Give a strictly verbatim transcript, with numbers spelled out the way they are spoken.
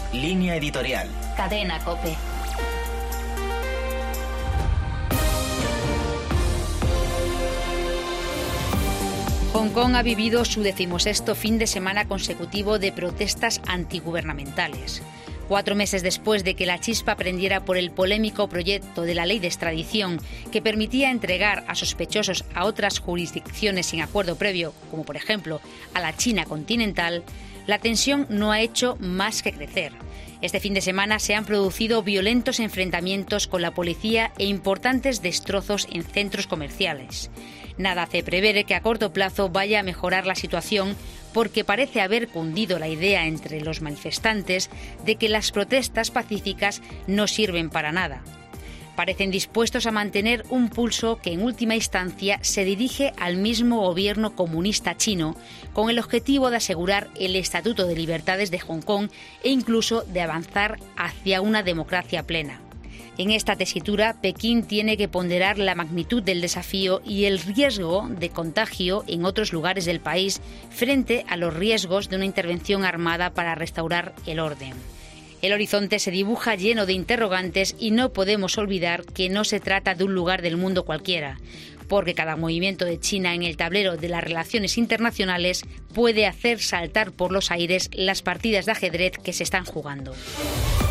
Línea editorial. Cadena COPE. Hong Kong ha vivido su decimosexto fin de semana consecutivo de protestas antigubernamentales. Cuatro meses después de que la chispa prendiera por el polémico proyecto de la ley de extradición que permitía entregar a sospechosos a otras jurisdicciones sin acuerdo previo, como por ejemplo a la China continental, la tensión no ha hecho más que crecer. Este fin de semana se han producido violentos enfrentamientos con la policía e importantes destrozos en centros comerciales. Nada hace prever que a corto plazo vaya a mejorar la situación, porque parece haber cundido la idea entre los manifestantes de que las protestas pacíficas no sirven para nada. Parecen dispuestos a mantener un pulso que en última instancia se dirige al mismo gobierno comunista chino, con el objetivo de asegurar el Estatuto de Libertades de Hong Kong e incluso de avanzar hacia una democracia plena. En esta tesitura, Pekín tiene que ponderar la magnitud del desafío y el riesgo de contagio en otros lugares del país frente a los riesgos de una intervención armada para restaurar el orden. El horizonte se dibuja lleno de interrogantes y no podemos olvidar que no se trata de un lugar del mundo cualquiera, porque cada movimiento de China en el tablero de las relaciones internacionales puede hacer saltar por los aires las partidas de ajedrez que se están jugando.